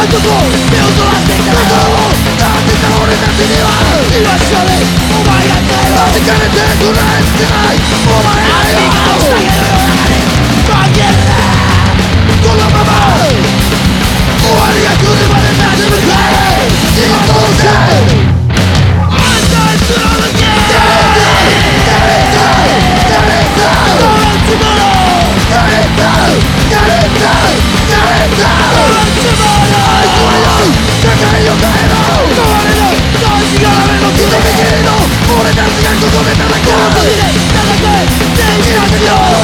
とこ目をそらしていただろう。なんでか俺たちには今しかねお前が帰ろう。疲れてくらえしてないお前がよ。足が押してあげるよ負けるな。このまま終わりが来るまで立ち向かえ。一等星あんたに貫け。俺たちがここで戦う。この時で戦え。戦士たちよ